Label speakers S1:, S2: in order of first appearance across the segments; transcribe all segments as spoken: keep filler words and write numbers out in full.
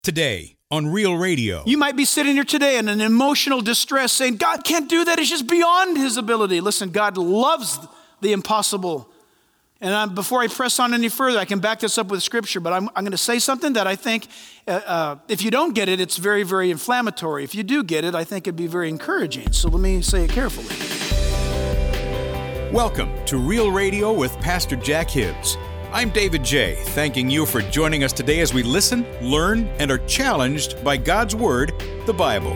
S1: Today on Real Radio.
S2: You might be sitting here today in an emotional distress saying, God can't do that. It's just beyond his ability. Listen, God loves the impossible. And I'm, before I press on any further, I can back this up with scripture, but I'm, I'm going to say something that I think, uh, uh, if you don't get it, it's very, very inflammatory. If you do get it, I think it'd be very encouraging. So let me say it carefully.
S1: Welcome to Real Radio with Pastor Jack Hibbs. I'm David J., thanking you for joining us today as we listen, learn, and are challenged by God's Word, the Bible.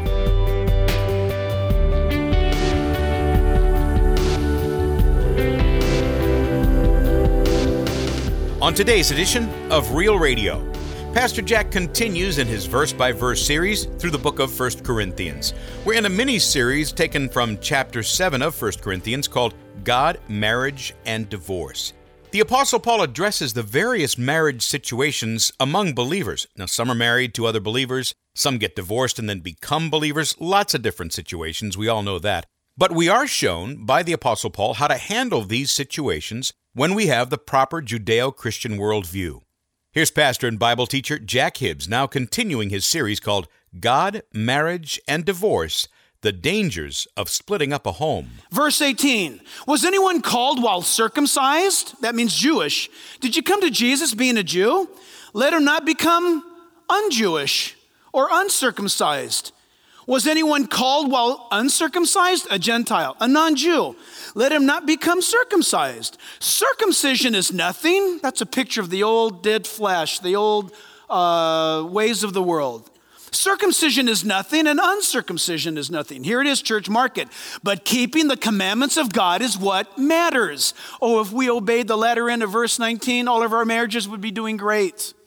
S1: On today's edition of Real Radio, Pastor Jack continues in his verse-by-verse series through the book of First Corinthians. We're in a mini-series taken from chapter seven of First Corinthians called God, Marriage, and Divorce. The Apostle Paul addresses the various marriage situations among believers. Now, some are married to other believers, some get divorced and then become believers, lots of different situations, we all know that. But we are shown by the Apostle Paul how to handle these situations when we have the proper Judeo-Christian worldview. Here's pastor and Bible teacher Jack Hibbs, now continuing his series called God, Marriage, and Divorce, The Dangers of Splitting Up a Home.
S2: Verse eighteen, was anyone called while circumcised? That means Jewish. Did you come to Jesus being a Jew? Let him not become un-Jewish or uncircumcised. Was anyone called while uncircumcised? A Gentile, a non-Jew. Let him not become circumcised. Circumcision is nothing. That's a picture of the old dead flesh, the old uh, ways of the world. Circumcision is nothing and uncircumcision is nothing. Here it is, church, mark it. But keeping the commandments of God is what matters. Oh, if we obeyed the latter end of verse nineteen, all of our marriages would be doing great.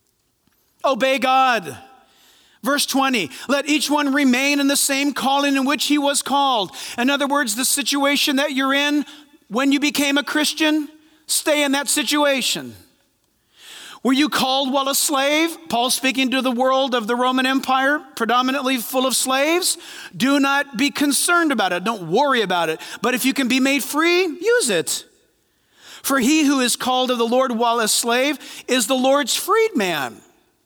S2: Obey God. Verse twenty, let each one remain in the same calling in which he was called. In other words, the situation that you're in when you became a Christian, stay in that situation. Were you called while a slave? Paul speaking to the world of the Roman Empire, predominantly full of slaves. Do not be concerned about it. Don't worry about it. But if you can be made free, use it. For he who is called of the Lord while a slave is the Lord's freedman.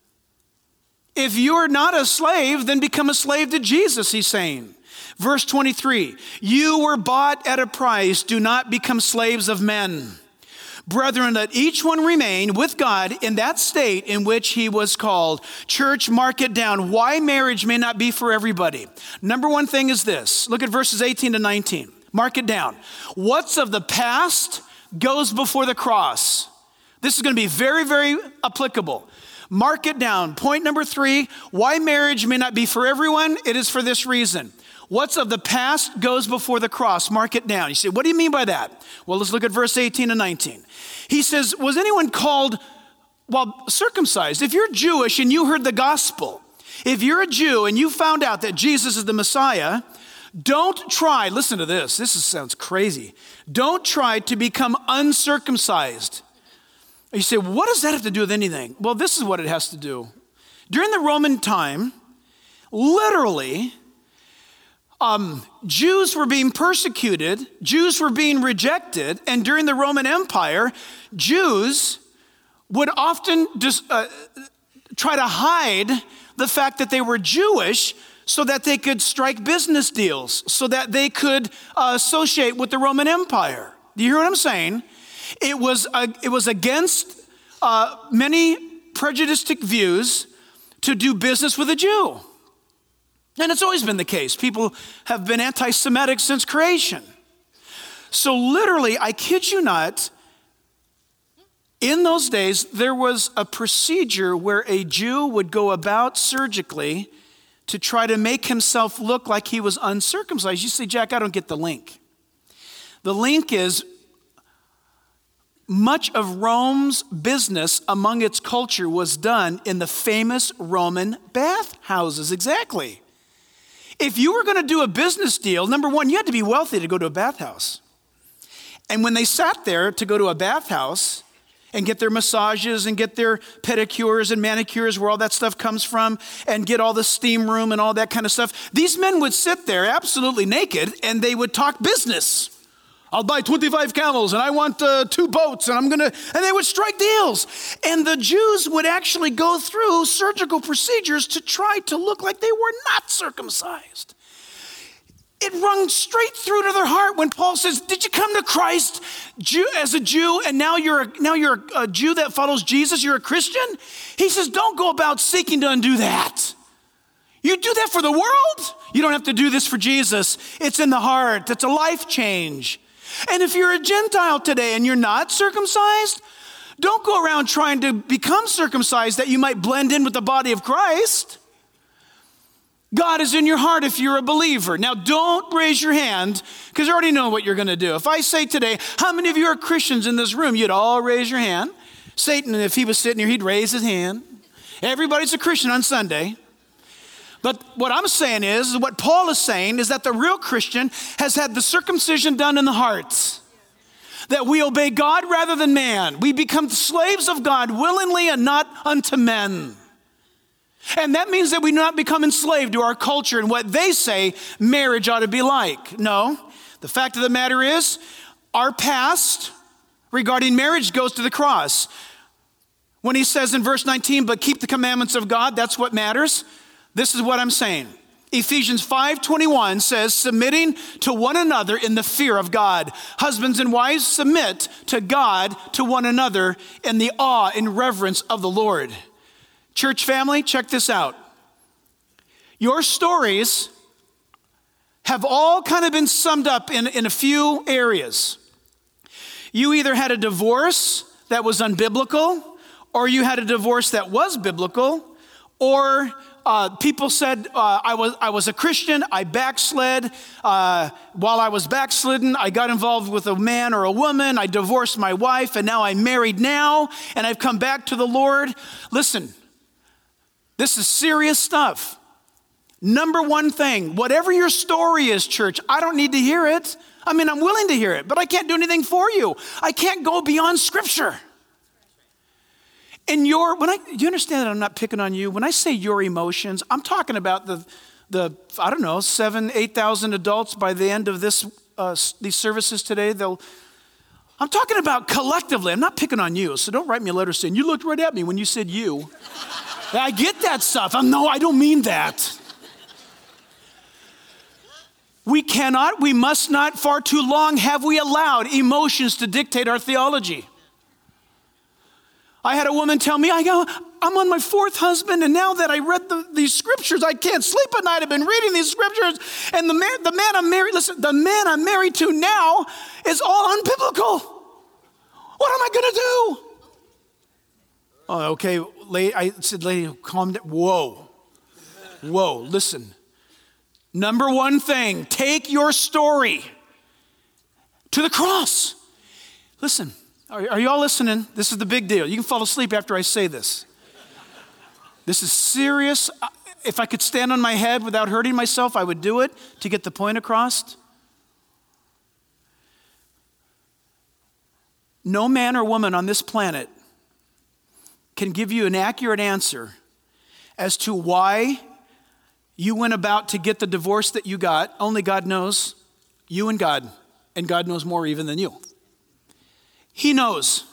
S2: If you're not a slave, then become a slave to Jesus, he's saying. Verse twenty-three, you were bought at a price. Do not become slaves of men. Brethren, let each one remain with God in that state in which he was called. Church, mark it down. Why marriage may not be for everybody. Number one thing is this. Look at verses eighteen to nineteen. Mark it down. What's of the past goes before the cross. This is going to be very, very applicable. Mark it down. Point number three, why marriage may not be for everyone. It is for this reason. What's of the past goes before the cross. Mark it down. You say, what do you mean by that? Well, let's look at verse eighteen and nineteen. He says, was anyone called while circumcised? If you're Jewish and you heard the gospel, if you're a Jew and you found out that Jesus is the Messiah, don't try, listen to this, this is, sounds crazy. Don't try to become uncircumcised. You say, what does that have to do with anything? Well, this is what it has to do. During the Roman time, literally, Um, Jews were being persecuted, Jews were being rejected, and during the Roman Empire, Jews would often just, uh, try to hide the fact that they were Jewish so that they could strike business deals, so that they could uh, associate with the Roman Empire. Do you hear what I'm saying? It was, uh, it was against uh, many prejudiced views to do business with a Jew. And it's always been the case. People have been anti-Semitic since creation. So literally, I kid you not, in those days, there was a procedure where a Jew would go about surgically to try to make himself look like he was uncircumcised. You say, Jack, I don't get the link. The link is much of Rome's business among its culture was done in the famous Roman bathhouses. Exactly. If you were going to do a business deal, number one, you had to be wealthy to go to a bathhouse. And when they sat there to go to a bathhouse and get their massages and get their pedicures and manicures, where all that stuff comes from, and get all the steam room and all that kind of stuff, these men would sit there absolutely naked and they would talk business. I'll buy twenty-five camels and I want uh, two boats and I'm going to, and they would strike deals. And the Jews would actually go through surgical procedures to try to look like they were not circumcised. It rung straight through to their heart when Paul says, did you come to Christ Jew, as a Jew and now you're, a, now you're a Jew that follows Jesus, you're a Christian? He says, don't go about seeking to undo that. You do that for the world. You don't have to do this for Jesus. It's in the heart. It's a life change. And if you're a Gentile today and you're not circumcised, don't go around trying to become circumcised that you might blend in with the body of Christ. God is in your heart if you're a believer. Now, don't raise your hand because you already know what you're going to do. If I say today, how many of you are Christians in this room? You'd all raise your hand. Satan, if he was sitting here, he'd raise his hand. Everybody's a Christian on Sunday. But what I'm saying is, what Paul is saying is that the real Christian has had the circumcision done in the heart. That we obey God rather than man. We become slaves of God willingly and not unto men. And that means that we do not become enslaved to our culture and what they say marriage ought to be like. No, the fact of the matter is, our past regarding marriage goes to the cross. When he says in verse nineteen, but keep the commandments of God, that's what matters. This is what I'm saying. Ephesians five twenty-one says, submitting to one another in the fear of God. Husbands and wives, submit to God, to one another in the awe and reverence of the Lord. Church family, check this out. Your stories have all kind of been summed up in, in a few areas. You either had a divorce that was unbiblical, or you had a divorce that was biblical, or Uh, people said, uh, I was I was a Christian, I backslid. Uh, while I was backslidden, I got involved with a man or a woman. I divorced my wife, and now I'm married now, and I've come back to the Lord. Listen, this is serious stuff. Number one thing, whatever your story is, church, I don't need to hear it. I mean, I'm willing to hear it, but I can't do anything for you. I can't go beyond Scripture. And your, when I, do you understand that I'm not picking on you? When I say your emotions, I'm talking about the, the I don't know, seven, eight thousand adults by the end of this, uh, these services today. They'll, I'm talking about collectively. I'm not picking on you, so don't write me a letter saying you looked right at me when you said you. I get that stuff. I'm no, I don't mean that. We cannot, we must not. Far too long have we allowed emotions to dictate our theology. I had a woman tell me, I go, I'm on my fourth husband, and now that I read the, these scriptures, I can't sleep at night. I've been reading these scriptures, and the man, the man I'm married, listen, the man I'm married to now is all unbiblical. What am I gonna do? Oh, okay, lady, I said, lady, calm down. Whoa, whoa, listen. Number one thing, take your story to the cross. Listen. Are, are you all listening? This is the big deal. You can fall asleep after I say this. This is serious. If I could stand on my head without hurting myself, I would do it to get the point across. No man or woman on this planet can give you an accurate answer as to why you went about to get the divorce that you got. Only God knows, you and God, and God knows more even than you. He knows.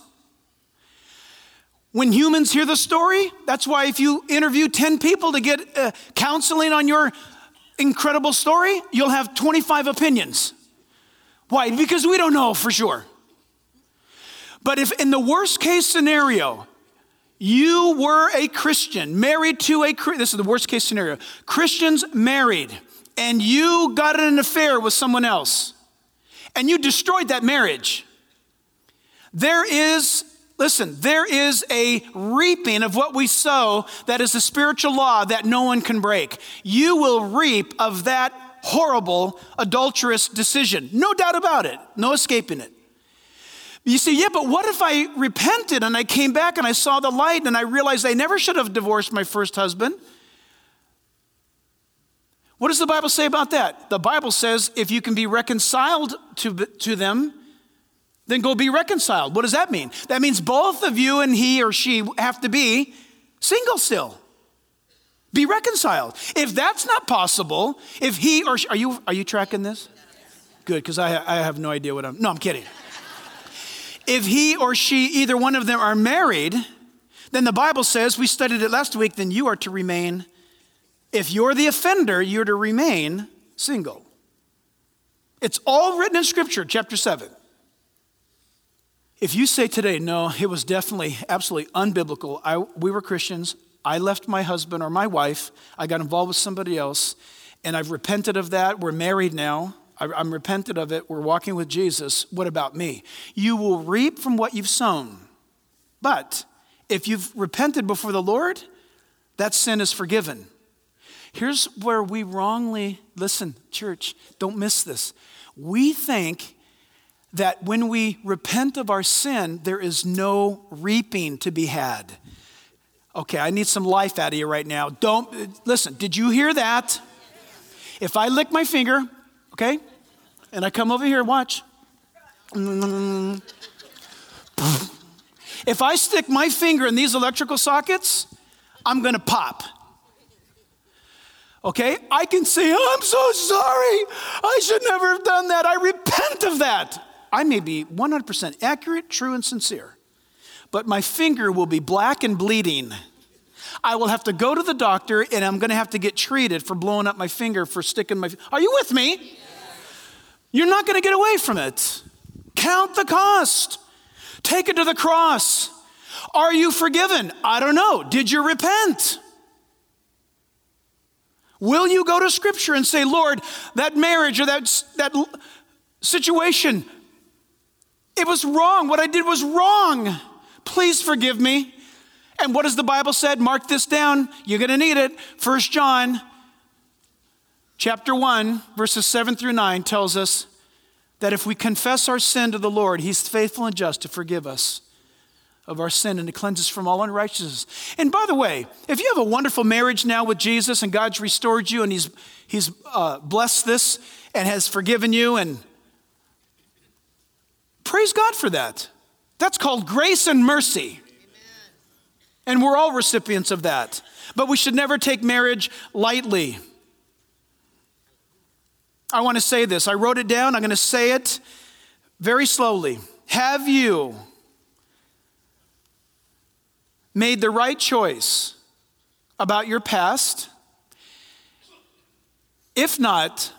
S2: When humans hear the story, that's why if you interview ten people to get uh, counseling on your incredible story, you'll have twenty-five opinions. Why? Because we don't know for sure. But if in the worst case scenario, you were a Christian, married to a, this is the worst case scenario, Christians married, and you got in an affair with someone else, and you destroyed that marriage. There is, listen, there is a reaping of what we sow that is a spiritual law that no one can break. You will reap of that horrible, adulterous decision. No doubt about it. No escaping it. You say, yeah, but what if I repented and I came back and I saw the light and I realized I never should have divorced my first husband? What does the Bible say about that? The Bible says if you can be reconciled to, to them, then go be reconciled. What does that mean? That means both of you and he or she have to be single still. Be reconciled. If that's not possible, if he or she, are you, are you tracking this? Good, because I, I have no idea what I'm, no, I'm kidding. If he or she, either one of them are married, then the Bible says, we studied it last week, then you are to remain, if you're the offender, you're to remain single. It's all written in Scripture, chapter seven. If you say today, no, it was definitely, absolutely unbiblical. I, we were Christians. I left my husband or my wife. I got involved with somebody else, and I've repented of that. We're married now. I, I'm repented of it. We're walking with Jesus. What about me? You will reap from what you've sown. But if you've repented before the Lord, that sin is forgiven. Here's where we wrongly, listen, church, don't miss this. We think that when we repent of our sin, there is no reaping to be had. Okay, I need some life out of you right now. Don't, listen, did you hear that? If I lick my finger, okay, and I come over here, watch. If I stick my finger in these electrical sockets, I'm gonna pop. Okay, I can say, oh, I'm so sorry. I should never have done that. I repent of that. I may be one hundred percent accurate, true, and sincere, but my finger will be black and bleeding. I will have to go to the doctor, and I'm going to have to get treated for blowing up my finger, for sticking my... Are you with me? Yes. You're not going to get away from it. Count the cost. Take it to the cross. Are you forgiven? I don't know. Did you repent? Will you go to Scripture and say, Lord, that marriage or that, that situation, it was wrong. What I did was wrong. Please forgive me. And what does the Bible say? Mark this down. You're going to need it. First John chapter one, verses seven through nine tells us that if we confess our sin to the Lord, he's faithful and just to forgive us of our sin and to cleanse us from all unrighteousness. And by the way, if you have a wonderful marriage now with Jesus and God's restored you and he's, he's uh, blessed this and has forgiven you, and praise God for that. That's called grace and mercy. And we're all recipients of that. But we should never take marriage lightly. I want to say this. I wrote it down. I'm going to say it very slowly. Have you made the right choice about your past? If not,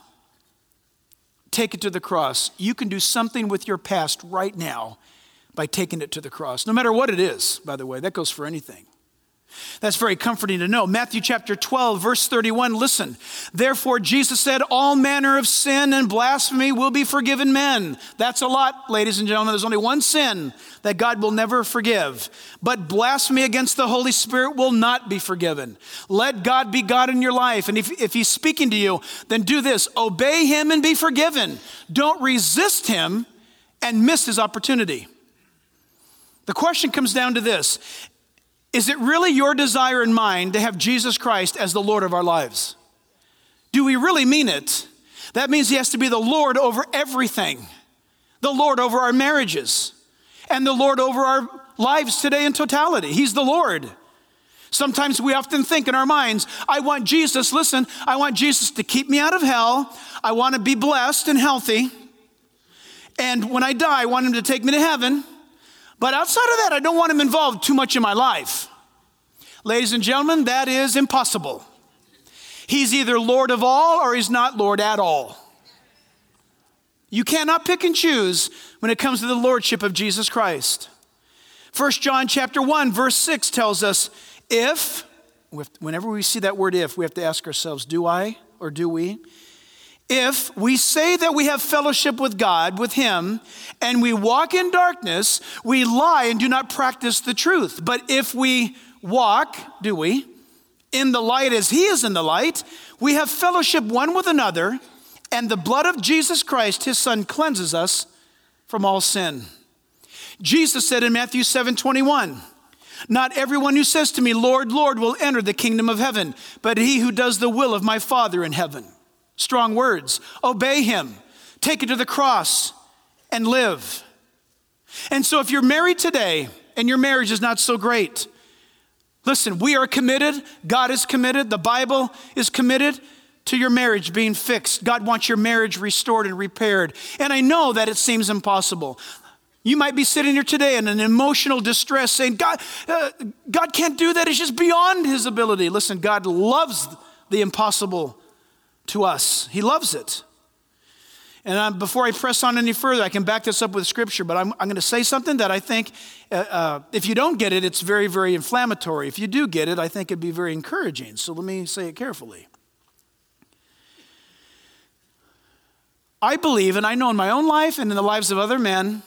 S2: take it to the cross. You can do something with your past right now by taking it to the cross. No matter what it is, by the way, that goes for anything. That's very comforting to know. Matthew chapter twelve, verse thirty-one, listen. Therefore, Jesus said, all manner of sin and blasphemy will be forgiven men. That's a lot, ladies and gentlemen. There's only one sin that God will never forgive. But blasphemy against the Holy Spirit will not be forgiven. Let God be God in your life. And if, if he's speaking to you, then do this. Obey him and be forgiven. Don't resist him and miss his opportunity. The question comes down to this. Is it really your desire and mine to have Jesus Christ as the Lord of our lives? Do we really mean it? That means he has to be the Lord over everything. The Lord over our marriages. And the Lord over our lives today in totality. He's the Lord. Sometimes we often think in our minds, I want Jesus, listen, I want Jesus to keep me out of hell. I want to be blessed and healthy. And when I die, I want him to take me to heaven. But outside of that, I don't want him involved too much in my life. Ladies and gentlemen, that is impossible. He's either Lord of all or he's not Lord at all. You cannot pick and choose when it comes to the lordship of Jesus Christ. First John chapter one, verse six tells us, if, whenever we see that word if, we have to ask ourselves, do I or do we? If we say that we have fellowship with God, with him, and we walk in darkness, we lie and do not practice the truth. But if we walk, do we, in the light as he is in the light, we have fellowship one with another, and the blood of Jesus Christ, his son, cleanses us from all sin. Jesus said in Matthew seven twenty-one, not everyone who says to me, Lord, Lord, will enter the kingdom of heaven, but he who does the will of my Father in heaven. Strong words. Obey him. Take it to the cross and live. And so if you're married today and your marriage is not so great, listen, we are committed. God is committed. The Bible is committed to your marriage being fixed. God wants your marriage restored and repaired. And I know that it seems impossible. You might be sitting here today in an emotional distress saying, God, uh, God can't do that. It's just beyond his ability. Listen, God loves the impossible to us. He loves it. And I'm, before I press on any further, I can back this up with scripture, but I'm, I'm going to say something that I think, uh, uh, if you don't get it, it's very, very inflammatory. If you do get it, I think it'd be very encouraging. So let me say it carefully. I believe, and I know in my own life and in the lives of other men,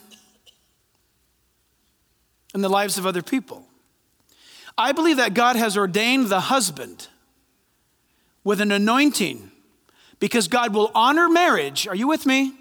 S2: and the lives of other people, I believe that God has ordained the husband with an anointing because God will honor marriage. Are you with me?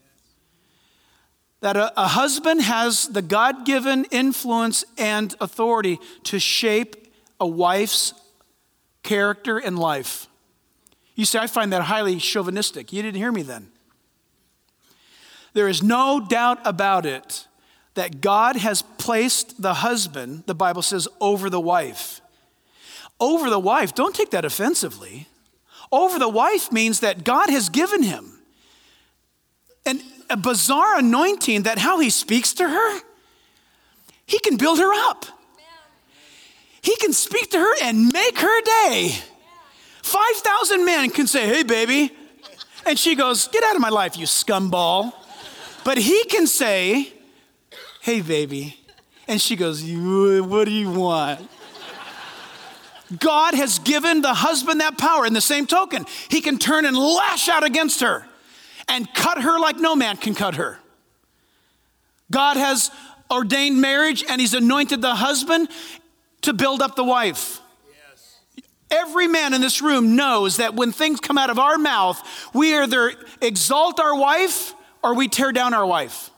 S2: That a, a husband has the God-given influence and authority to shape a wife's character and life. You say, I find that highly chauvinistic. You didn't hear me then. There is no doubt about it that God has placed the husband, the Bible says, over the wife. Over the wife, don't take that offensively. Over the wife means that God has given him an, a bizarre anointing that how he speaks to her, he can build her up. He can speak to her and make her day. five thousand men can say, hey, baby. And she goes, get out of my life, you scumball. But he can say, hey, baby. And she goes, what do you want? God has given the husband that power. In the same token, he can turn and lash out against her and cut her like no man can cut her. God has ordained marriage and he's anointed the husband to build up the wife. Yes. Every man in this room knows that when things come out of our mouth, we either exalt our wife or we tear down our wife.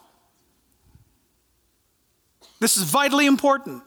S2: This is vitally important.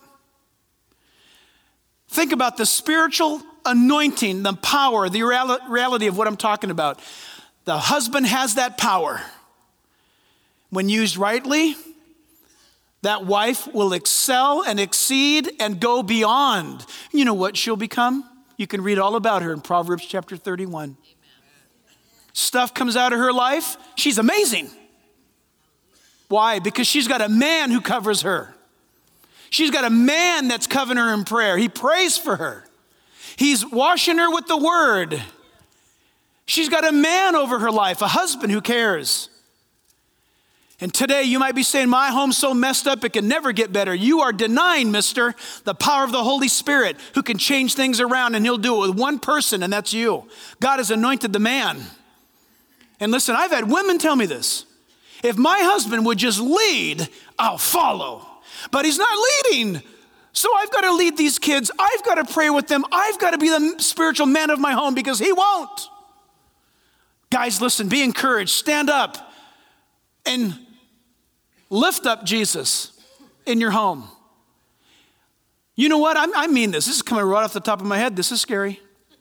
S2: Think about the spiritual anointing, the power, the reality of what I'm talking about. The husband has that power. When used rightly, that wife will excel and exceed and go beyond. You know what she'll become? You can read all about her in Proverbs chapter thirty-one. Amen. Stuff comes out of her life. She's amazing. Why? Because she's got a man who covers her. She's got a man that's covering her in prayer. He prays for her. He's washing her with the word. She's got a man over her life, a husband who cares. And today you might be saying, my home's so messed up it can never get better. You are denying, mister, the power of the Holy Spirit who can change things around, and he'll do it with one person, and that's you. God has anointed the man. And listen, I've had women tell me this. If my husband would just lead, I'll follow. But he's not leading. So I've got to lead these kids. I've got to pray with them. I've got to be the spiritual man of my home because he won't. Guys, listen, be encouraged. Stand up and lift up Jesus in your home. You know what? I'm, I mean this. This is coming right off the top of my head. This is scary.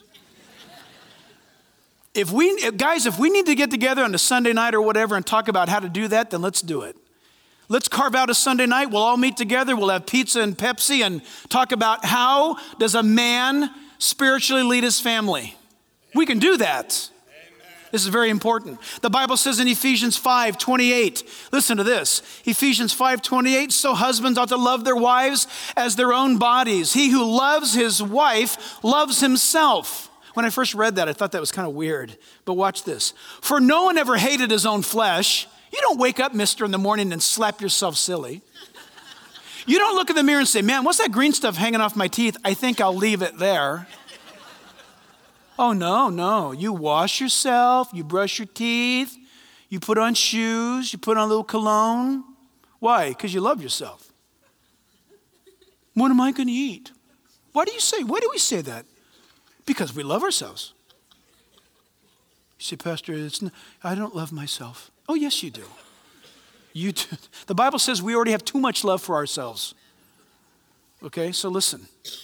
S2: If we, if, guys, if we need to get together on a Sunday night or whatever and talk about how to do that, then let's do it. Let's carve out a Sunday night. We'll all meet together. We'll have pizza and Pepsi and talk about how does a man spiritually lead his family. We can do that. This is very important. The Bible says in Ephesians five twenty-eight, listen to this. Ephesians five twenty-eight, so husbands ought to love their wives as their own bodies. He who loves his wife loves himself. When I first read that, I thought that was kind of weird. But watch this. For no one ever hated his own flesh. You don't wake up, mister, in the morning and slap yourself silly. You don't look in the mirror and say, man, what's that green stuff hanging off my teeth? I think I'll leave it there. Oh, no, no. You wash yourself. You brush your teeth. You put on shoes. You put on a little cologne. Why? Because you love yourself. What am I going to eat? Why do you say, why do we say that? Because we love ourselves. You say, Pastor, it's not, I don't love myself. Oh, yes, you do. You do. The Bible says we already have too much love for ourselves. Okay, so listen.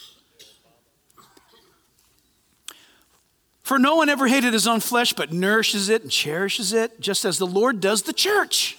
S2: For no one ever hated his own flesh, but nourishes it and cherishes it, just as the Lord does the church.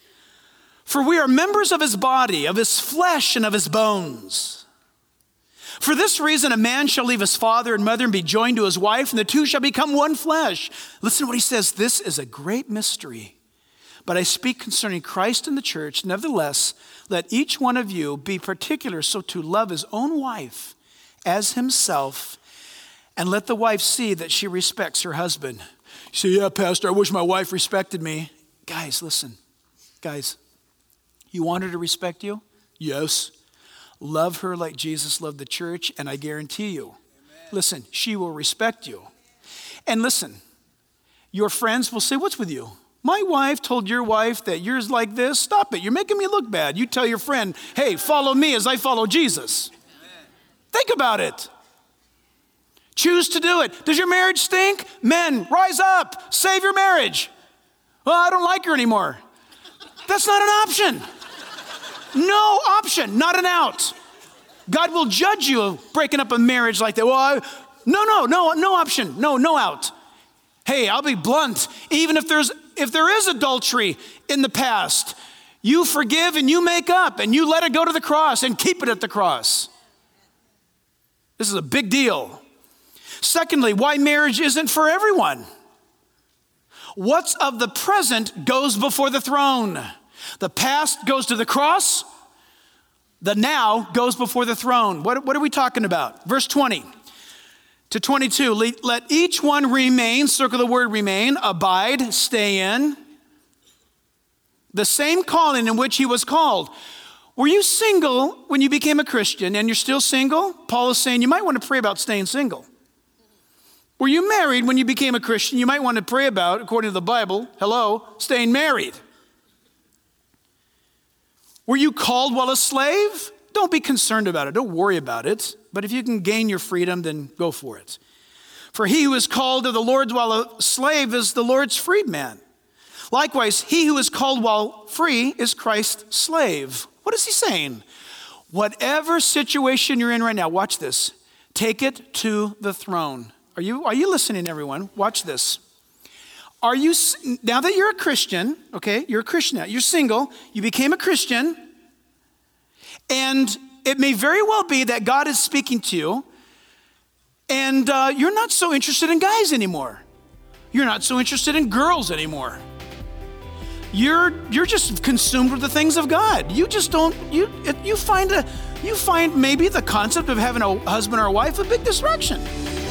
S2: For we are members of his body, of his flesh, and of his bones. For this reason, a man shall leave his father and mother and be joined to his wife, and the two shall become one flesh. Listen to what he says. This is a great mystery. But I speak concerning Christ and the church. Nevertheless, let each one of you be particular so to love his own wife as himself, and let the wife see that she respects her husband. You say, yeah, Pastor, I wish my wife respected me. Guys, listen. Guys, you want her to respect you? Yes. Love her like Jesus loved the church, and I guarantee you, amen, listen, she will respect you. And listen, your friends will say, what's with you? My wife told your wife that yours like this. Stop it. You're making me look bad. You tell your friend, hey, follow me as I follow Jesus. Amen. Think about it. Choose to do it. Does your marriage stink? Men, rise up. Save your marriage. Well, I don't like her anymore. That's not an option. No option, not an out. God will judge you breaking up a marriage like that. Well, I, no, no, no, no option. No, no out. Hey, I'll be blunt. Even if there's if there is adultery in the past, you forgive and you make up and you let it go to the cross and keep it at the cross. This is a big deal. Secondly, why marriage isn't for everyone. What's of the present goes before the throne. The past goes to the cross. The now goes before the throne. What, what are we talking about? Verse twenty to twenty-two. Let each one remain, circle the word remain, abide, stay in the same calling in which he was called. Were you single when you became a Christian and you're still single? Paul is saying you might want to pray about staying single. Were you married when you became a Christian? You might want to pray about, according to the Bible, hello, staying married. Were you called while a slave? Don't be concerned about it. Don't worry about it. But if you can gain your freedom, then go for it. For he who is called to the Lord while a slave is the Lord's freedman. Likewise, he who is called while free is Christ's slave. What is he saying? Whatever situation you're in right now, watch this. Take it to the throne. Are you, are you listening, everyone? Watch this. Are you, now that you're a Christian, okay, you're a Christian now, you're single, you became a Christian, and it may very well be that God is speaking to you, and uh, you're not so interested in guys anymore. You're not so interested in girls anymore. You're you're just consumed with the things of God. You just don't, you you find a, you find maybe the concept of having a husband or a wife a big distraction.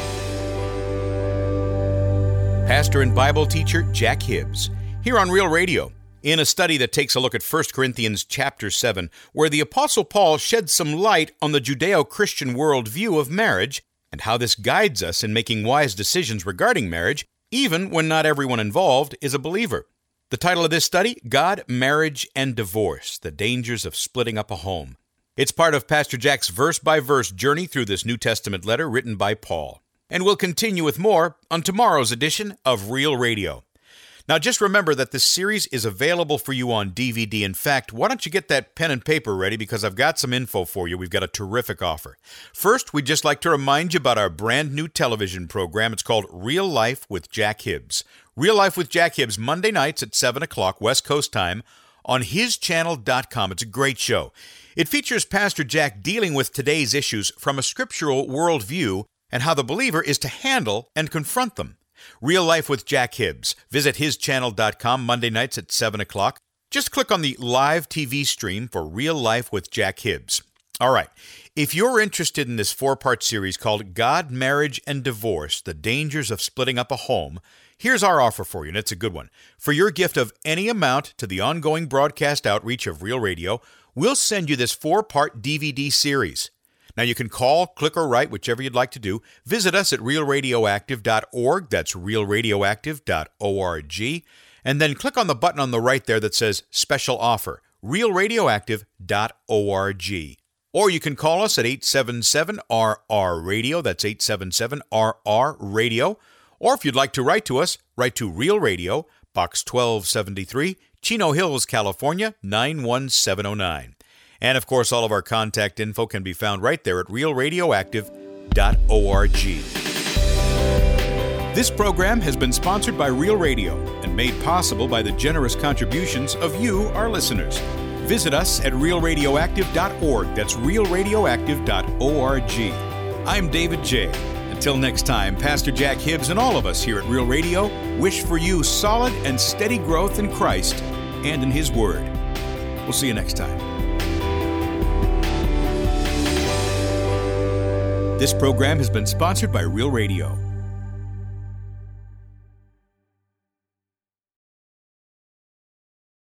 S1: Pastor and Bible teacher Jack Hibbs, here on Real Radio, in a study that takes a look at First Corinthians chapter seven, where the Apostle Paul sheds some light on the Judeo-Christian worldview of marriage and how this guides us in making wise decisions regarding marriage, even when not everyone involved is a believer. The title of this study, God, Marriage, and Divorce, The Dangers of Splitting Up a Home. It's part of Pastor Jack's verse-by-verse journey through this New Testament letter written by Paul. And we'll continue with more on tomorrow's edition of Real Radio. Now, just remember that this series is available for you on D V D. In fact, why don't you get that pen and paper ready, because I've got some info for you. We've got a terrific offer. First, we'd just like to remind you about our brand new television program. It's called Real Life with Jack Hibbs. Real Life with Jack Hibbs, Monday nights at seven o'clock West Coast time on his channel dot com. It's a great show. It features Pastor Jack dealing with today's issues from a scriptural worldview and how the believer is to handle and confront them. Real Life with Jack Hibbs. Visit his channel dot com Monday nights at seven o'clock. Just click on the live T V stream for Real Life with Jack Hibbs. All right. If you're interested in this four-part series called God, Marriage, and Divorce, The Dangers of Splitting Up a Home, here's our offer for you, and it's a good one. For your gift of any amount to the ongoing broadcast outreach of Real Radio, we'll send you this four-part D V D series. Now, you can call, click, or write, whichever you'd like to do. Visit us at real radioactive dot org. That's real radioactive dot org. And then click on the button on the right there that says Special Offer, real radioactive dot org. Or you can call us at eight seven seven R R radio. That's eight seven seven R R radio. Or if you'd like to write to us, write to Real Radio, Box twelve seventy-three, Chino Hills, California, nine one seven oh nine. And, of course, all of our contact info can be found right there at real radioactive dot org. This program has been sponsored by Real Radio and made possible by the generous contributions of you, our listeners. visit us at real radioactive dot org. That's real radioactive dot org. I'm David J. Until next time, Pastor Jack Hibbs and all of us here at Real Radio wish for you solid and steady growth in Christ and in His Word. We'll see you next time. This program has been sponsored by Real Radio.